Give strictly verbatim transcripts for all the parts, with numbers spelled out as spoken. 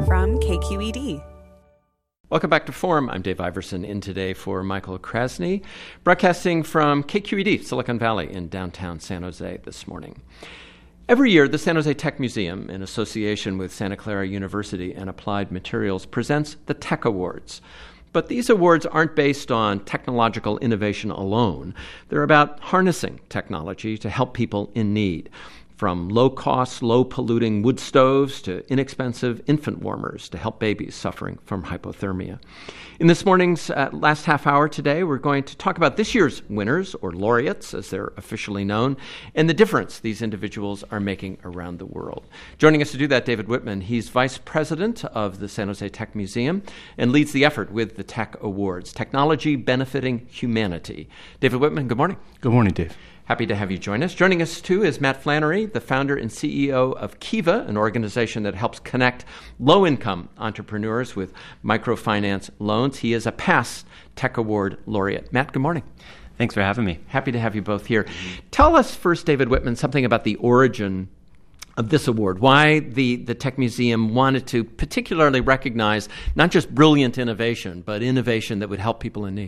from K Q E D. Welcome back to Forum. I'm Dave Iverson, in today for Michael Krasny, broadcasting from K Q E D, Silicon Valley, in downtown San Jose this morning. Every year, the San Jose Tech Museum, in association with Santa Clara University and Applied Materials, presents the Tech Awards. But these awards aren't based on technological innovation alone. They're about harnessing technology to help people in need, from low-cost, low-polluting wood stoves to inexpensive infant warmers to help babies suffering from hypothermia. In this morning's uh, last half hour today, we're going to talk about this year's winners, or laureates, as they're officially known, and the difference these individuals are making around the world. Joining us to do that, David Whitman. He's Vice President of the San Jose Tech Museum and leads the effort with the Tech Awards, Technology Benefiting Humanity. David Whitman, good morning. Good morning, Dave. Happy to have you join us. Joining us, too, is Matt Flannery, the founder and C E O of Kiva, an organization that helps connect low-income entrepreneurs with microfinance loans. He is a past Tech Award laureate. Matt, good morning. Thanks for having me. Happy to have you both here. Mm-hmm. Tell us first, David Whitman, something about the origin of this award, why the, the Tech Museum wanted to particularly recognize not just brilliant innovation, but innovation that would help people in need.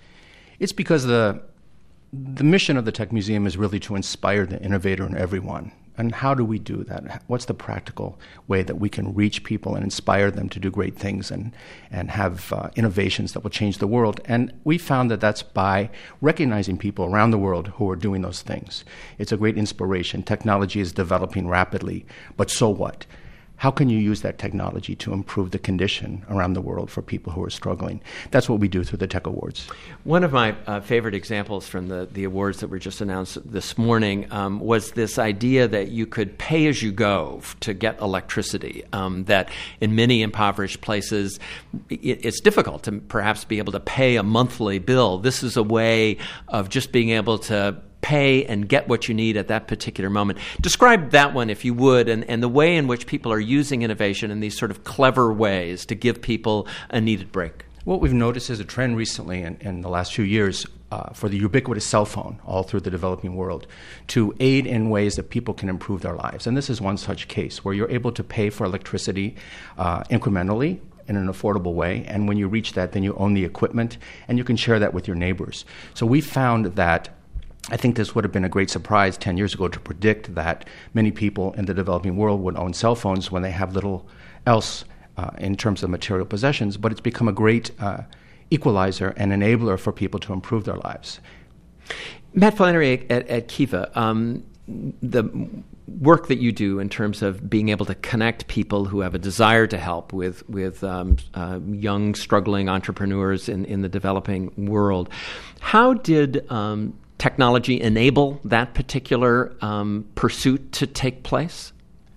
It's because the The mission of the Tech Museum is really to inspire the innovator in everyone. And how do we do that? What's the practical way that we can reach people and inspire them to do great things and, and have uh, innovations that will change the world? And we found that that's by recognizing people around the world who are doing those things. It's a great inspiration. Technology is developing rapidly, but so what? How can you use that technology to improve the condition around the world for people who are struggling? That's what we do through the Tech Awards. One of my uh, favorite examples from the, the awards that were just announced this morning um, was this idea that you could pay as you go f- to get electricity, um, that in many impoverished places it, it's difficult to perhaps be able to pay a monthly bill. This is a way of just being able to pay and get what you need at that particular moment. Describe that one, if you would, and, and the way in which people are using innovation in these sort of clever ways to give people a needed break. What we've noticed is a trend recently in, in the last few years uh, for the ubiquitous cell phone all through the developing world to aid in ways that people can improve their lives. And this is one such case where you're able to pay for electricity uh, incrementally in an affordable way. And when you reach that, then you own the equipment and you can share that with your neighbors. So we found that I think this would have been a great surprise ten years ago to predict that many people in the developing world would own cell phones when they have little else uh, in terms of material possessions, but it's become a great uh, equalizer and enabler for people to improve their lives. Matt Flannery at, at Kiva, um, the work that you do in terms of being able to connect people who have a desire to help with, with um, uh, young, struggling entrepreneurs in, in the developing world, how did um, technology enable that particular um, pursuit to take place?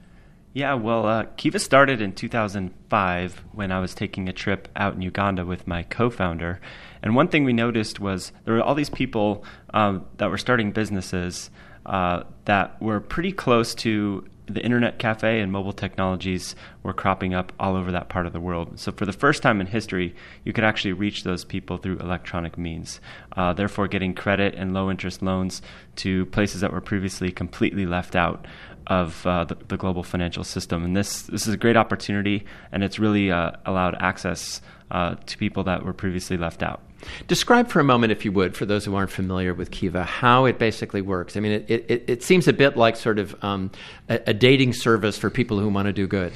Yeah, well, uh, Kiva started in two thousand five when I was taking a trip out in Uganda with my co-founder. And one thing we noticed was there were all these people um, that were starting businesses uh, that were pretty close to the internet cafe, and mobile technologies were cropping up all over that part of the world. So for the first time in history, you could actually reach those people through electronic means, uh, therefore getting credit and low-interest loans to places that were previously completely left out of uh, the, the global financial system. And this this is a great opportunity, and it's really uh, allowed access uh, to people that were previously left out. Describe for a moment, if you would, for those who aren't familiar with Kiva, how it basically works. I mean, it, it, it seems a bit like sort of um, a, a dating service for people who want to do good.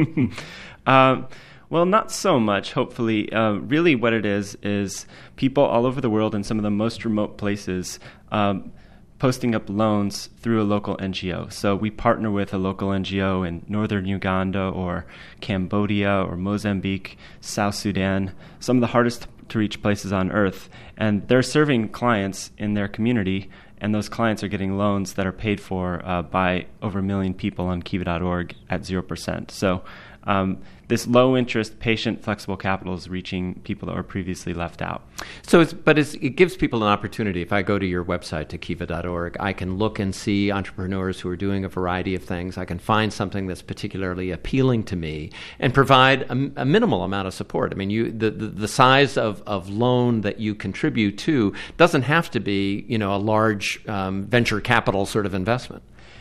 uh, well, not so much, hopefully. Uh, really what it is is people all over the world in some of the most remote places um, posting up loans through a local N G O. So we partner with a local N G O in northern Uganda or Cambodia or Mozambique, South Sudan, some of the hardest to reach places on earth. And they're serving clients in their community, and those clients are getting loans that are paid for uh, by over a million people on kiva dot org at zero percent. So um, this low-interest, patient, flexible capital is reaching people that were previously left out. So, it's, but it's, it gives people an opportunity. If I go to your website, to kiva dot org, I can look and see entrepreneurs who are doing a variety of things. I can find something that's particularly appealing to me and provide a, a minimal amount of support. I mean, you the, the, the size of, of loan that you contribute to doesn't have to be, you know, a large um, venture capital sort of investment.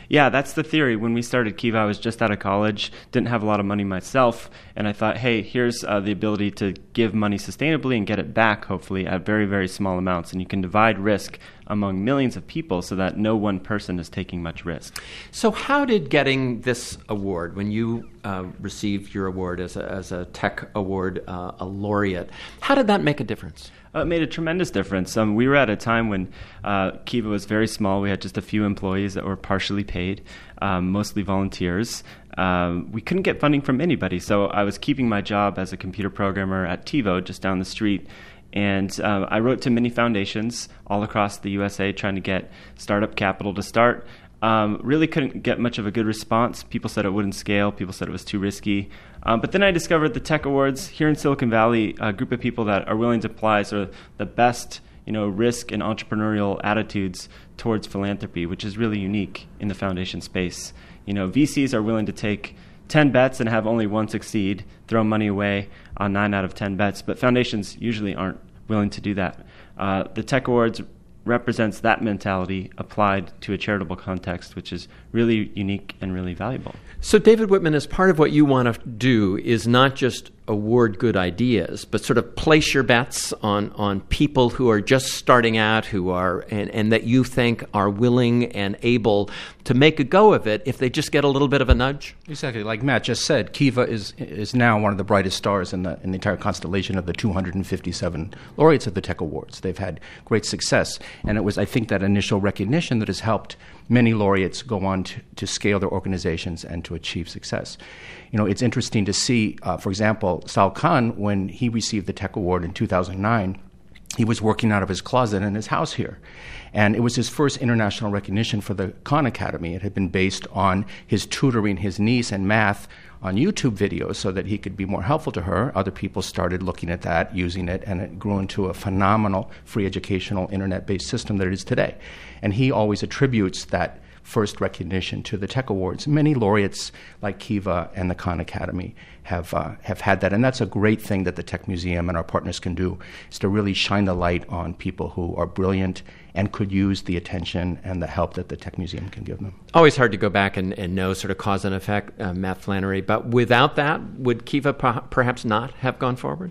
Yeah, that's the theory. When we started Kiva, I was just out of college, didn't have a lot of money myself, and I thought, hey, here's uh, the ability to give money sustainably and get it back, hopefully, at very, very small amounts. And you can divide risk among millions of people so that no one person is taking much risk. So how did getting this award, when you uh, received your award as a, as a tech award, uh, a laureate, how did that make a difference? Uh, it made a tremendous difference. Um, we were at a time when uh, Kiva was very small. We had just a few employees that were partially paid, um, mostly volunteers. Um, we couldn't get funding from anybody, so I was keeping my job as a computer programmer at TiVo just down the street. And uh, I wrote to many foundations all across the U S A trying to get startup capital to start. Um, really couldn't get much of a good response. People said it wouldn't scale. People said it was too risky. Um, but then I discovered the Tech Awards here in Silicon Valley, a group of people that are willing to apply sort of the best, you know, risk and entrepreneurial attitudes towards philanthropy, which is really unique in the foundation space. You know, V Cs are willing to take ten bets and have only one succeed, throw money away on nine out of ten bets, but foundations usually aren't willing to do that. Uh, the Tech Awards represents that mentality applied to a charitable context, which is really unique and really valuable. So David Whitman, as part of what you want to do is not just award good ideas, but sort of place your bets on, on people who are just starting out, who are and, and that you think are willing and able to make a go of it if they just get a little bit of a nudge? Exactly. Like Matt just said, Kiva is is now one of the brightest stars in the in the entire constellation of the two hundred fifty-seven laureates of the Tech Awards. They've had great success, and it was, I think, that initial recognition that has helped many laureates go on to, to scale their organizations and to achieve success. You know, it's interesting to see, uh, for example, Sal Khan, when he received the Tech Award in two thousand nine, he was working out of his closet in his house here. And it was his first international recognition for the Khan Academy. It had been based on his tutoring his niece in math on YouTube videos so that he could be more helpful to her. Other people started looking at that, using it, and it grew into a phenomenal free educational internet-based system that it is today. And he always attributes that first recognition to the Tech Awards. Many laureates like Kiva and the Khan Academy have uh, have had that, and that's a great thing that the Tech Museum and our partners can do, is to really shine the light on people who are brilliant and could use the attention and the help that the Tech Museum can give them. Always hard to go back and, and know sort of cause and effect, uh, Matt Flannery, but without that, would Kiva p- perhaps not have gone forward?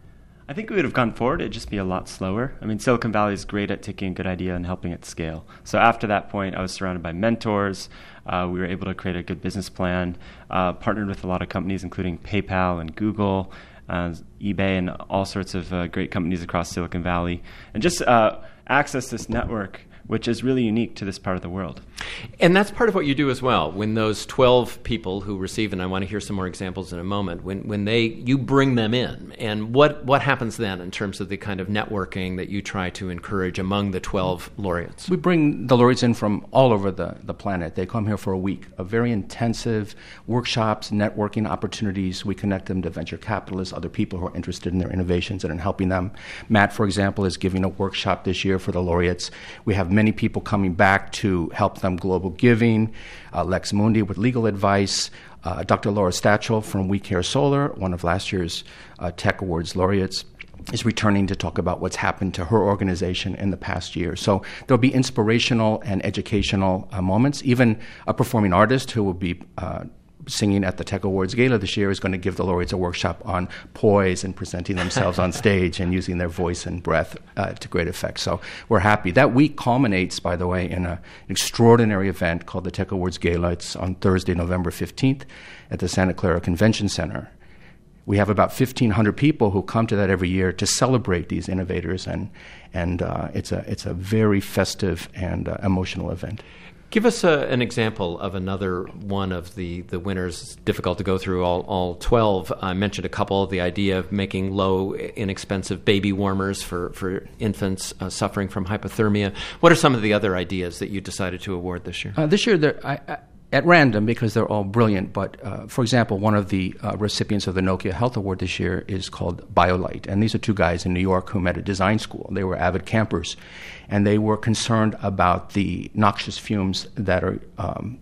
I think we would have gone forward. It'd just be a lot slower. I mean, Silicon Valley is great at taking a good idea and helping it scale. So after that point, I was surrounded by mentors. Uh, we were able to create a good business plan, uh, partnered with a lot of companies, including PayPal and Google, uh, eBay, and all sorts of uh, great companies across Silicon Valley, and just uh, access this network, which is really unique to this part of the world. And that's part of what you do as well. When those twelve people who receive, and I want to hear some more examples in a moment, when when they you bring them in, and what, what happens then in terms of the kind of networking that you try to encourage among the twelve laureates? We bring the laureates in from all over the, the planet. They come here for a week of very intensive workshops, networking opportunities. We connect them to venture capitalists, other people who are interested in their innovations and in helping them. Matt, for example, is giving a workshop this year for the laureates. We have many people coming back to help them global giving, uh, Lex Mundi with legal advice, uh, Doctor Laura Stachel from We Care Solar, one of last year's uh, Tech Awards laureates, is returning to talk about what's happened to her organization in the past year. So there'll be inspirational and educational uh, moments. Even a performing artist who will be uh, singing at the Tech Awards Gala this year is going to give the laureates a workshop on poise and presenting themselves on stage and using their voice and breath uh, to great effect. So we're happy. That week culminates, by the way, in a, an extraordinary event called the Tech Awards Gala. It's on Thursday, November fifteenth at the Santa Clara Convention Center. We have about fifteen hundred people who come to that every year to celebrate these innovators, and and uh, it's a it's a very festive and uh, emotional event. Give us a, an example of another one of the, the winners. It's difficult to go through all, all twelve. I mentioned a couple, the idea of making low, inexpensive baby warmers for, for infants uh, suffering from hypothermia. What are some of the other ideas that you decided to award this year? Uh, this year, there, I, I, at random, because they're all brilliant, but uh, for example, one of the uh, recipients of the Nokia Health Award this year is called BioLite. And these are two guys in New York who met at design school. They were avid campers, and they were concerned about the noxious fumes that are um,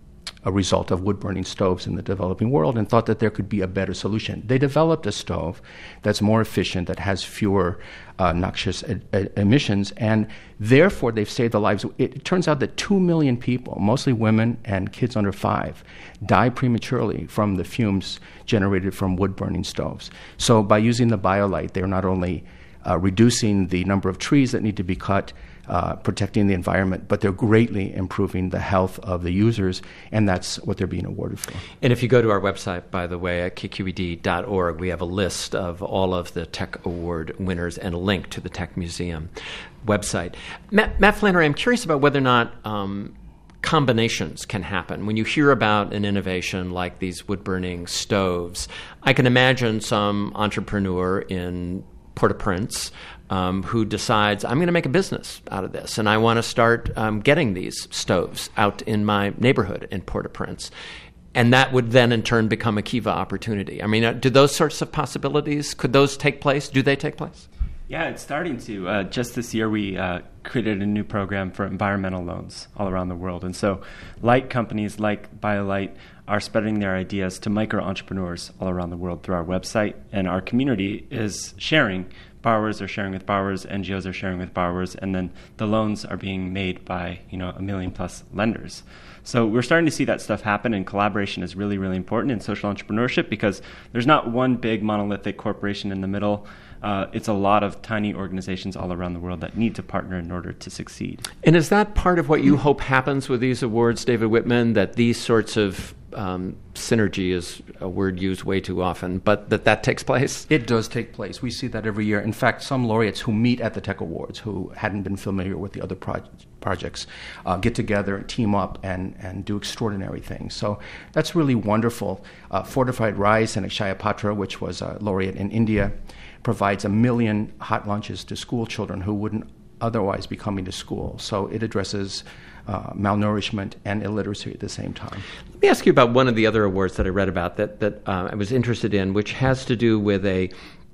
a result of wood-burning stoves in the developing world and thought that there could be a better solution. They developed a stove that's more efficient, that has fewer uh, noxious e- e- emissions, and therefore they've saved the lives. It, it turns out that two million people, mostly women and kids under five, die prematurely from the fumes generated from wood-burning stoves. So by using the BioLite, they're not only uh, reducing the number of trees that need to be cut, Uh, protecting the environment, but they're greatly improving the health of the users, and that's what they're being awarded for. And if you go to our website, by the way, at k q e d dot org, we have a list of all of the Tech Award winners and a link to the Tech Museum website. Matt, Matt Flannery, I'm curious about whether or not um, combinations can happen. When you hear about an innovation like these wood-burning stoves, I can imagine some entrepreneur in Port-au-Prince Um, who decides, I'm going to make a business out of this, and I want to start um, getting these stoves out in my neighborhood in Port-au-Prince. And that would then, in turn, become a Kiva opportunity. I mean, uh, do those sorts of possibilities, could those take place? Do they take place? Yeah, it's starting to. Uh, just this year, we uh, created a new program for environmental loans all around the world. And so light companies like BioLite are spreading their ideas to micro-entrepreneurs all around the world through our website. And our community is sharing. Borrowers are sharing with borrowers, N G Os are sharing with borrowers, and then the loans are being made by, you know, a million plus lenders. So we're starting to see that stuff happen, and collaboration is really, really important in social entrepreneurship because there's not one big monolithic corporation in the middle. Uh, it's a lot of tiny organizations all around the world that need to partner in order to succeed. And is that part of what you hope happens with these awards, David Whitman, that these sorts of um, synergy is a word used way too often, but that that takes place? It does take place. We see that every year. In fact, some laureates who meet at the Tech Awards, who hadn't been familiar with the other pro- projects, uh, get together, team up, and, and do extraordinary things. So that's really wonderful. Uh, Fortified Rice and Akshaya Patra, which was a laureate in India, provides a million hot lunches to school children who wouldn't otherwise be coming to school. So it addresses uh, malnourishment and illiteracy at the same time. Let me ask you about one of the other awards that I read about that, that uh, I was interested in, which has to do with a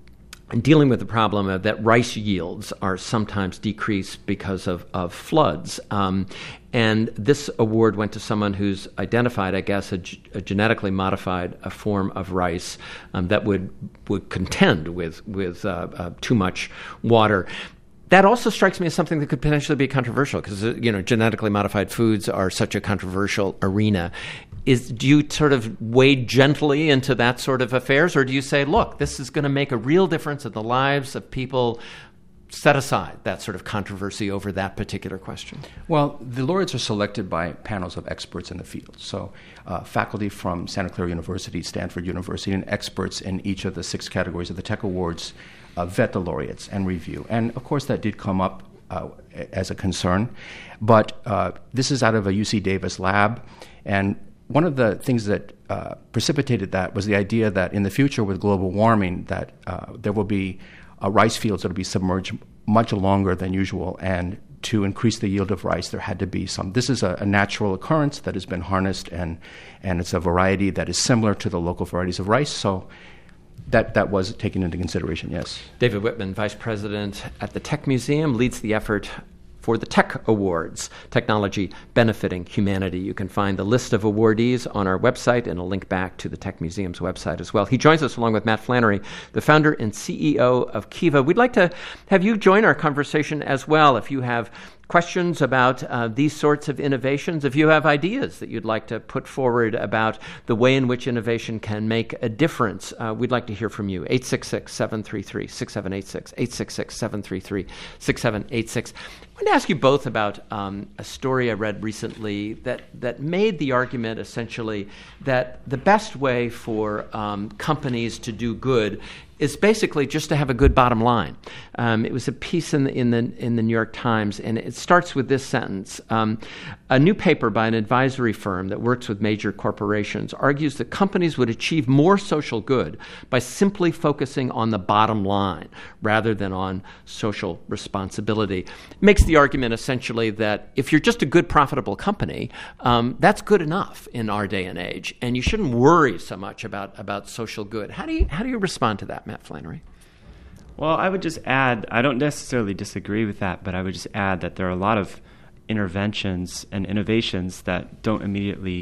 dealing with the problem of that rice yields are sometimes decreased because of, of floods. Um, and this award went to someone who's identified, I guess, a, a genetically modified a form of rice um, that would would contend with, with uh, uh, too much water. That also strikes me as something that could potentially be controversial because, you know, genetically modified foods are such a controversial arena. Is, do you sort of wade gently into that sort of affairs, or do you say, look, this is going to make a real difference in the lives of people, set aside that sort of controversy over that particular question? Well, the laureates are selected by panels of experts in the field. So uh, faculty from Santa Clara University, Stanford University, and experts in each of the six categories of the Tech Awards uh, vet the laureates and review. And, of course, that did come up uh, as a concern. But uh, this is out of a U C Davis lab, and one of the things that uh, precipitated that was the idea that in the future with global warming that uh, there will be uh, rice fields that will be submerged much longer than usual, and to increase the yield of rice there had to be some. This is a, a natural occurrence that has been harnessed, and, and it's a variety that is similar to the local varieties of rice, so that, that was taken into consideration, yes. David Whitman, Vice President at the Tech Museum, leads the effort for the Tech Awards, Technology Benefiting Humanity. You can find the list of awardees on our website and a link back to the Tech Museum's website as well. He joins us along with Matt Flannery, the founder and C E O of Kiva. We'd like to have you join our conversation as well if you have questions about uh, these sorts of innovations, if you have ideas that you'd like to put forward about the way in which innovation can make a difference, uh, we'd like to hear from you. eight six six, seven three three, six seven eight six, eight six six, seven three three, six seven eight six. I want to ask you both about um, a story I read recently that, that made the argument essentially that the best way for um, companies to do good is basically just to have a good bottom line. Um, it was a piece in the, in the in the New York Times, and it starts with this sentence. Um, a new paper by an advisory firm that works with major corporations argues that companies would achieve more social good by simply focusing on the bottom line rather than on social responsibility. It makes the argument essentially that if you're just a good, profitable company, um, that's good enough in our day and age, and you shouldn't worry so much about, about social good. How do you how do you respond to that, Matt Flannery? Well, I would just add, I don't necessarily disagree with that, but I would just add that there are a lot of interventions and innovations that don't immediately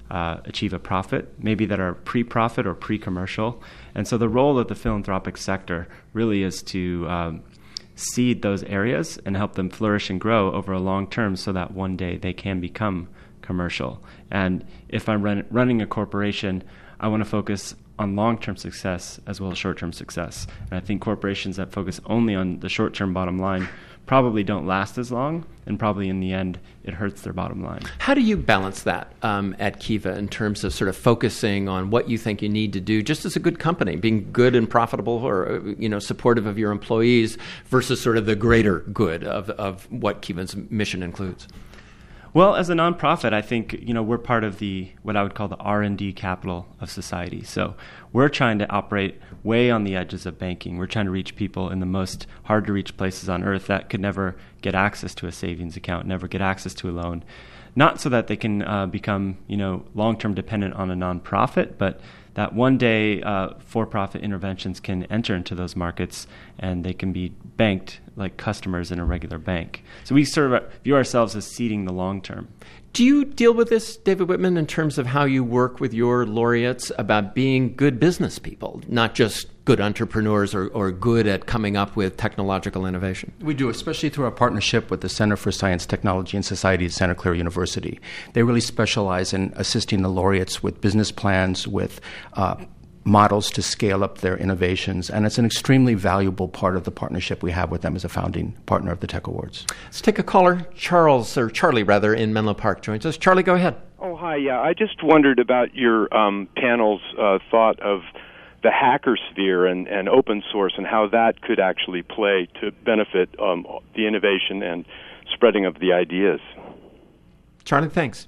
uh, achieve a profit, maybe that are pre-profit or pre-commercial. And so the role of the philanthropic sector really is to um, seed those areas and help them flourish and grow over a long term so that one day they can become commercial. And if I'm run, running a corporation, I want to focus on long-term success as well as short-term success. And I think corporations that focus only on the short-term bottom line probably don't last as long, and probably in the end it hurts their bottom line. How do you balance that um, at Kiva in terms of sort of focusing on what you think you need to do just as a good company, being good and profitable or you know supportive of your employees versus sort of the greater good of, of what Kiva's mission includes? Well, as a nonprofit, I think you know we're part of the what I would call the R and D capital of society. So we're trying to operate way on the edges of banking. We're trying to reach people in the most hard-to-reach places on earth that could never get access to a savings account, never get access to a loan. Not so that they can uh, become you know long-term dependent on a nonprofit, but that one day uh, for-profit interventions can enter into those markets and they can be banked like customers in a regular bank. So we sort of view ourselves as seeding the long term. Do you deal with this, David Whitman, in terms of how you work with your laureates about being good business people, not just good entrepreneurs or, or good at coming up with technological innovation? We do, especially through our partnership with the Center for Science, Technology, and Society at Santa Clara University. They really specialize in assisting the laureates with business plans, with uh, models to scale up their innovations, and it's an extremely valuable part of the partnership we have with them as a founding partner of the Tech Awards. Let's take a caller. Charles, or Charlie rather, in Menlo Park joins us. Charlie, go ahead. Oh, hi. Yeah, I just wondered about your um, panel's uh, thought of the hacker sphere and, and open source and how that could actually play to benefit um, the innovation and spreading of the ideas. Charlie, thanks.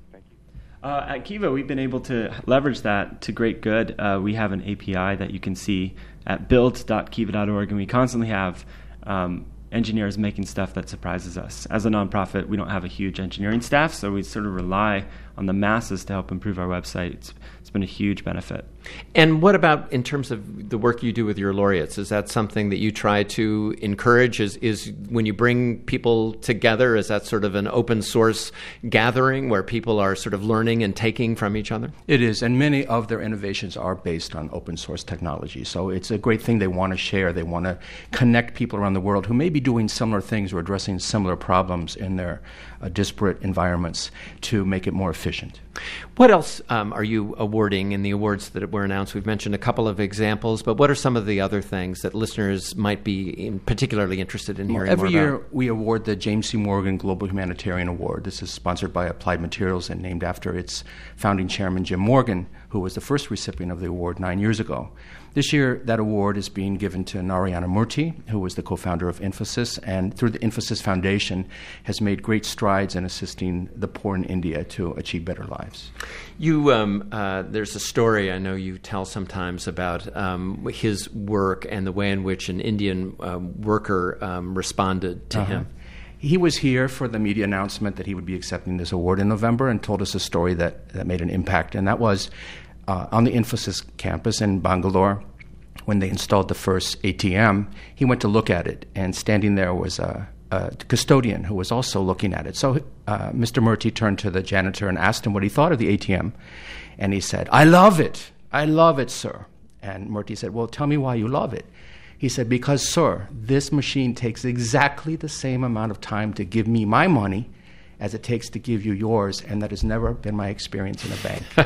Uh, at Kiva, we've been able to leverage that to great good. Uh, we have an A P I that you can see at build dot kiva dot org, and we constantly have um, engineers making stuff that surprises us. As a nonprofit, we don't have a huge engineering staff, so we sort of rely on the masses to help improve our website. It's, it's been a huge benefit. And what about in terms of the work you do with your laureates? Is that something that you try to encourage? Is, is when you bring people together, is that sort of an open source gathering where people are sort of learning and taking from each other? It is, and many of their innovations are based on open source technology. So it's a great thing they want to share. They want to connect people around the world who may be doing similar things or addressing similar problems in their uh, disparate environments to make it more efficient. What else um, are you awarding in the awards that were announced? We've mentioned a couple of examples, but what are some of the other things that listeners might be in particularly interested in hearing well, every more year about? we award the James C. Morgan Global Humanitarian Award. This is sponsored by Applied Materials and named after its founding chairman, Jim Morgan, who was the first recipient of the award nine years ago. This year, that award is being given to Narayana Murthy, who was the co-founder of Infosys, and through the Infosys Foundation has made great strides in assisting the poor in India to achieve better lives. You, um, uh, there's a story I know you tell sometimes about um, his work and the way in which an Indian uh, worker um, responded to uh-huh. him. He was here for the media announcement that he would be accepting this award in November and told us a story that, that made an impact, and that was uh, on the Infosys campus in Bangalore. When they installed the first A T M, he went to look at it, and standing there was a, a custodian who was also looking at it. So uh, Mister Murthy turned to the janitor and asked him what he thought of the A T M, and he said, "I love it. I love it, sir." And Murthy said, "Well, tell me why you love it." He said, "Because, sir, this machine takes exactly the same amount of time to give me my money as it takes to give you yours, and that has never been my experience in a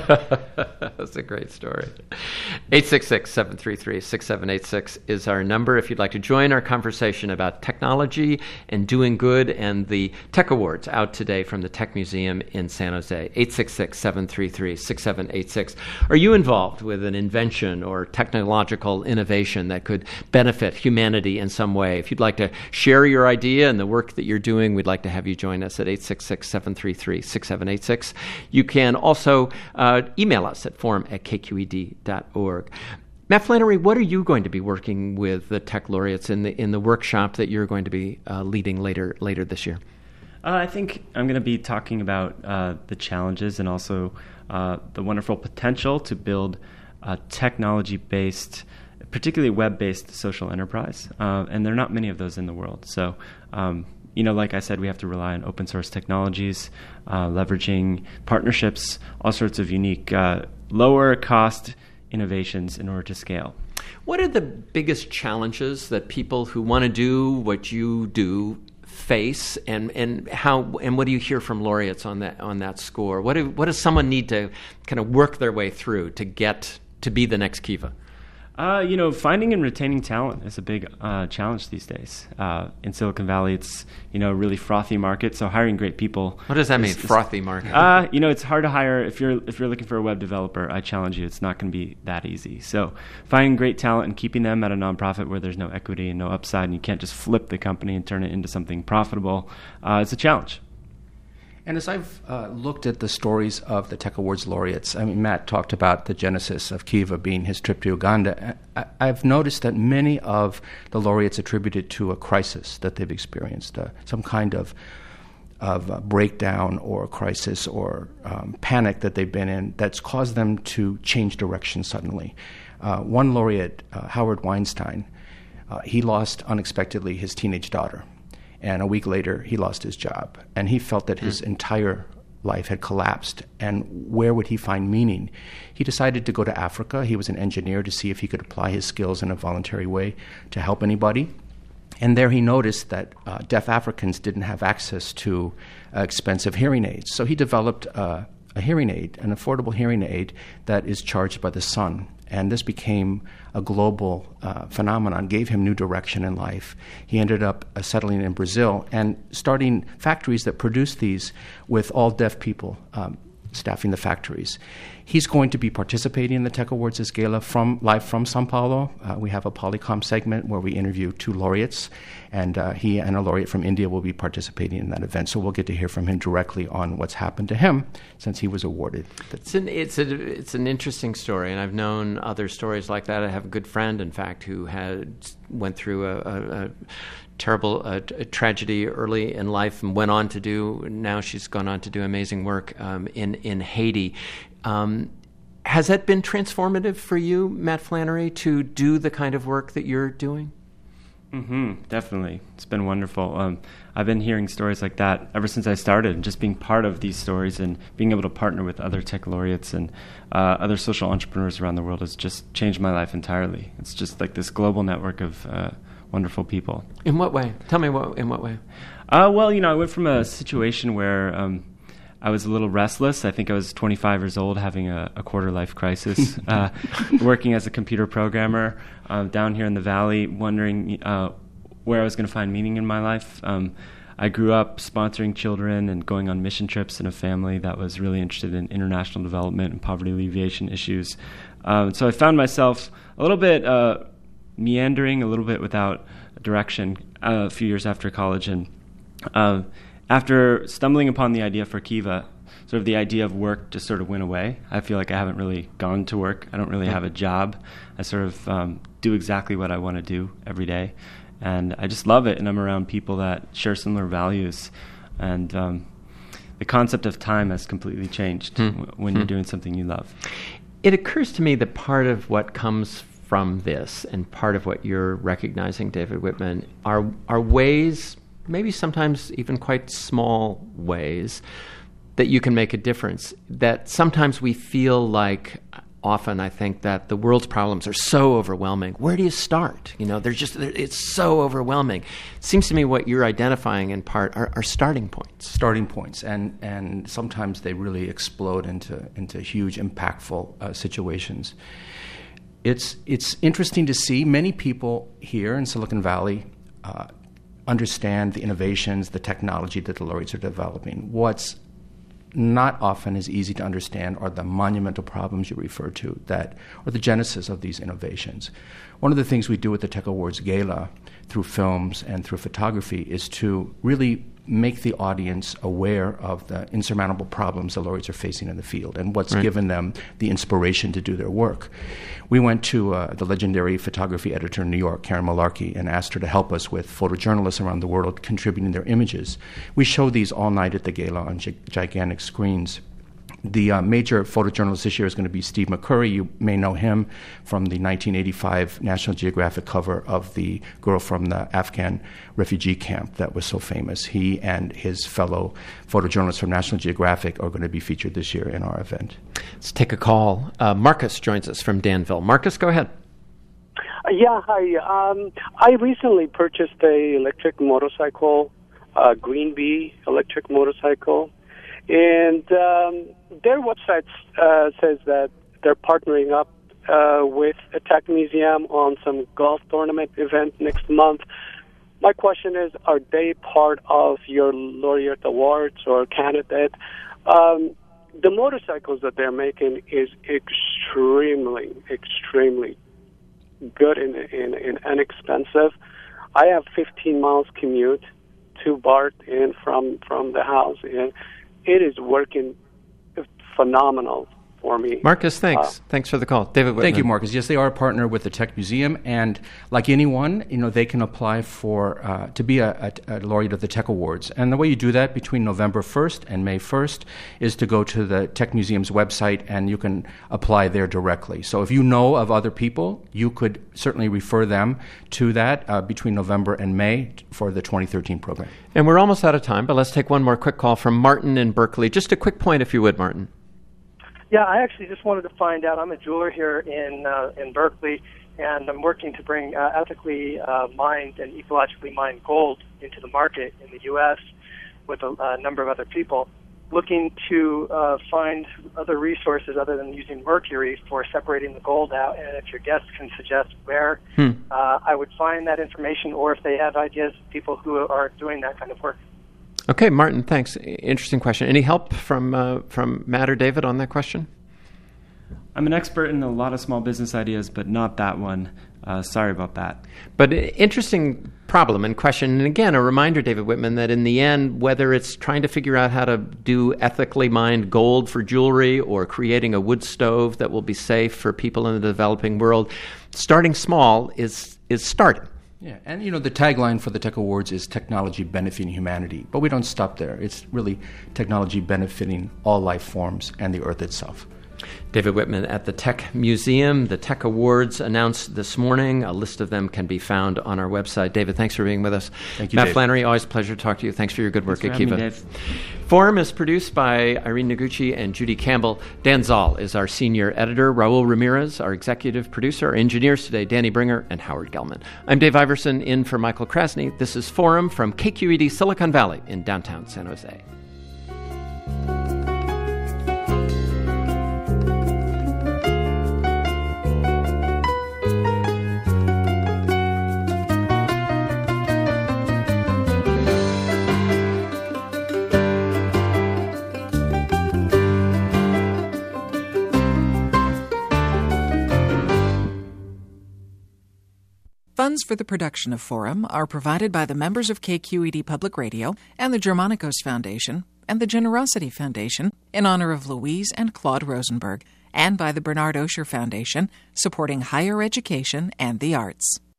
bank." That's a great story. eight six six, seven three three, six seven eight six is our number if you'd like to join our conversation about technology and doing good and the Tech Awards out today from the Tech Museum in San Jose. eight six six, seven three three, six seven eight six. Are you involved with an invention or technological innovation that could benefit humanity in some way? If you'd like to share your idea and the work that you're doing, we'd like to have you join us at eight six six, seven three three, six seven eight six. You can also uh, email us at forum at k q e d dot org. Matt Flannery, what are you going to be working with the Tech Laureates in the in the workshop that you're going to be uh, leading later later this year? Uh, I think I'm going to be talking about uh, the challenges and also uh, the wonderful potential to build a technology-based, particularly web-based social enterprise. Uh, and there are not many of those in the world. So um, you know, like I said, we have to rely on open source technologies, uh, leveraging partnerships, all sorts of unique, uh, lower cost innovations in order to scale. What are the biggest challenges that people who want to do what you do face, and, and how and what do you hear from laureates on that on that score? What do, what does someone need to kind of work their way through to get to be the next Kiva? Uh, you know, finding and retaining talent is a big uh, challenge these days. Uh, in Silicon Valley, it's, you know, a really frothy market. So hiring great people. What does that is, mean, is, frothy market? Uh, you know, it's hard to hire. If you're if you're looking for a web developer, I challenge you, it's not going to be that easy. So finding great talent and keeping them at a nonprofit where there's no equity and no upside, and you can't just flip the company and turn it into something profitable, uh, it's a challenge. And as I've uh, looked at the stories of the Tech Awards laureates, I mean, Matt talked about the genesis of Kiva being his trip to Uganda. I, I've noticed that many of the laureates attributed to a crisis that they've experienced, uh, some kind of of uh, breakdown or crisis or um, panic that they've been in that's caused them to change direction suddenly. Uh, one laureate, uh, Howard Weinstein, uh, he lost unexpectedly his teenage daughter. And a week later, he lost his job. And he felt that his mm. entire life had collapsed. And where would he find meaning? He decided to go to Africa. He was an engineer to see if he could apply his skills in a voluntary way to help anybody. And there he noticed that uh, deaf Africans didn't have access to uh, expensive hearing aids. So he developed uh, a hearing aid, an affordable hearing aid that is charged by the sun. And this became a global uh, phenomenon, gave him new direction in life. He ended up uh, settling in Brazil and starting factories that produce these with all deaf people um, staffing the factories. He's going to be participating in the Tech Awards this gala from live from Sao Paulo. Uh, we have a Polycom segment where we interview two laureates, and uh, he and a laureate from India will be participating in that event. So we'll get to hear from him directly on what's happened to him since he was awarded. It's an it's a it's an interesting story, and I've known other stories like that. I have a good friend, in fact, who had went through a, a, a terrible uh, a tragedy early in life and went on to do. Now she's gone on to do amazing work um, in in Haiti. Um, has that been transformative for you, Matt Flannery, to do the kind of work that you're doing? Mm-hmm, definitely. It's been wonderful. Um, I've been hearing stories like that ever since I started, and just being part of these stories and being able to partner with other tech laureates and uh, other social entrepreneurs around the world has just changed my life entirely. It's just like this global network of uh, wonderful people. In what way? Tell me what. In what way? Uh, well, you know, I went from a situation where um, I was a little restless. I think I was twenty-five years old, having a, a quarter-life crisis, uh, working as a computer programmer uh, down here in the Valley, wondering uh, where I was going to find meaning in my life. Um, I grew up sponsoring children and going on mission trips in a family that was really interested in international development and poverty alleviation issues. Um, so I found myself a little bit uh, meandering, a little bit without direction uh, a few years after college. And uh, after stumbling upon the idea for Kiva, sort of the idea of work just sort of went away. I feel like I haven't really gone to work. I don't really have a job. I sort of um, do exactly what I want to do every day. And I just love it, and I'm around people that share similar values. And um, the concept of time has completely changed hmm. w- when hmm. you're doing something you love. It occurs to me that part of what comes from this and part of what you're recognizing, David Whitman, are are ways, maybe sometimes even quite small ways, that you can make a difference. That sometimes we feel like, often I think, that the world's problems are so overwhelming. Where do you start? You know, they're just, they're, it's so overwhelming. It seems to me what you're identifying in part are, are starting points. Starting points, and and sometimes they really explode into into huge, impactful uh, situations. It's it's interesting to see many people here in Silicon Valley uh, understand the innovations, the technology that the laureates are developing. What's not often as easy to understand are the monumental problems you refer to, that or the genesis of these innovations. One of the things we do at the Tech Awards Gala through films and through photography is to really make the audience aware of the insurmountable problems the laureates are facing in the field and what's right. given them the inspiration to do their work. We went to uh, the legendary photography editor in New York, Karen Malarkey, and asked her to help us with photojournalists around the world contributing their images. We showed these all night at the gala on gi- gigantic screens. The uh, major photojournalist this year is going to be Steve McCurry. You may know him from the nineteen eighty-five National Geographic cover of the girl from the Afghan refugee camp that was so famous. He and his fellow photojournalists from National Geographic are going to be featured this year in our event. Let's take a call. Uh, Marcus joins us from Danville. Marcus, go ahead. Uh, yeah, hi. Um, I recently purchased a electric motorcycle, uh, Green Bee electric motorcycle, and um, their website uh, says that they're partnering up uh, with a tech museum on some golf tournament event next month. My question is, are they part of your Laureate Awards or candidate? Um, the motorcycles that they're making is extremely, extremely good and, and, and inexpensive. I have fifteen miles commute to BART and from, from the house, and it is working phenomenal for me. Marcus, thanks. Uh, thanks for the call. David Whitman. Thank you, Marcus. Yes, they are a partner with the Tech Museum, and like anyone, you know, they can apply for uh, to be a, a, a laureate of the Tech Awards. And the way you do that between November first and May first is to go to the Tech Museum's website, and you can apply there directly. So if you know of other people, you could certainly refer them to that uh, between November and May for the twenty thirteen program. And we're almost out of time, but let's take one more quick call from Martin in Berkeley. Just a quick point, if you would, Martin. Yeah, I actually just wanted to find out. I'm a jeweler here in uh, in Berkeley, and I'm working to bring uh, ethically uh, mined and ecologically mined gold into the market in the U S with a, a number of other people, looking to uh, find other resources other than using mercury for separating the gold out. And if your guests can suggest where hmm. uh, I would find that information, or if they have ideas, people who are doing that kind of work. Okay, Martin, thanks. Interesting question. Any help from uh, from Matt or David on that question? I'm an expert in a lot of small business ideas, but not that one. Uh, sorry about that. But interesting problem and question. And again, a reminder, David Whitman, that in the end, whether it's trying to figure out how to do ethically mined gold for jewelry or creating a wood stove that will be safe for people in the developing world, starting small is is starting. Yeah, and you know, the tagline for the Tech Awards is technology benefiting humanity. But we don't stop there. It's really technology benefiting all life forms and the Earth itself. David Whitman at the Tech Museum. The Tech Awards announced this morning. A list of them can be found on our website. David, thanks for being with us. Thank you, Matt Dave. Flannery, always a pleasure to talk to you. Thanks for your good work Thanks at for Kiva. having me, Dave. Forum is produced by Irene Noguchi and Judy Campbell. Dan Zoll is our senior editor. Raul Ramirez, our executive producer. Our engineers today, Danny Bringer and Howard Gelman. I'm Dave Iverson, in for Michael Krasny. This is Forum from K Q E D Silicon Valley in downtown San Jose. Funds for the production of Forum are provided by the members of K Q E D Public Radio and the Germanicos Foundation and the Generosity Foundation in honor of Louise and Claude Rosenberg, and by the Bernard Osher Foundation, supporting higher education and the arts.